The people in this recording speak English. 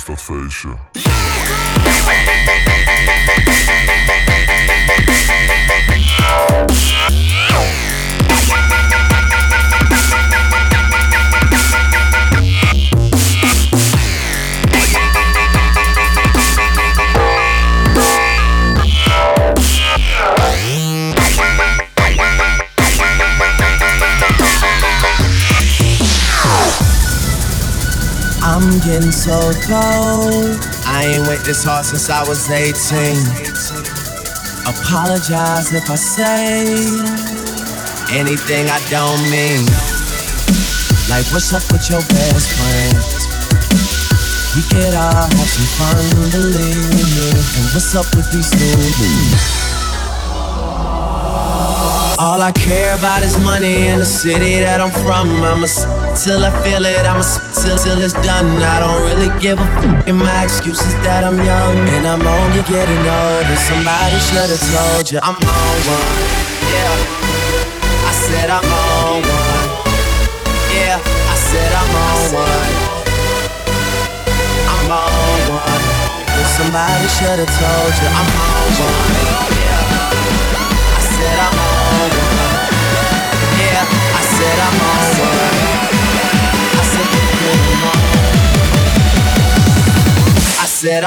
dat feestje. I'm getting so cold. I ain't went this hard since I was 18. Apologize if I say anything I don't mean. Like, what's up with your best friend? We could all have some fun, believe me. And what's up with these new? All I care about is money in the city that I'm from. I'ma till I feel it, I'ma till it's done. I don't really give a fuck, and my excuse is that I'm young and I'm only getting older. Somebody should've told you I'm on one. Yeah, I said I'm on one. Yeah, I said I'm on one. I'm on one. Somebody should've told you I'm on one.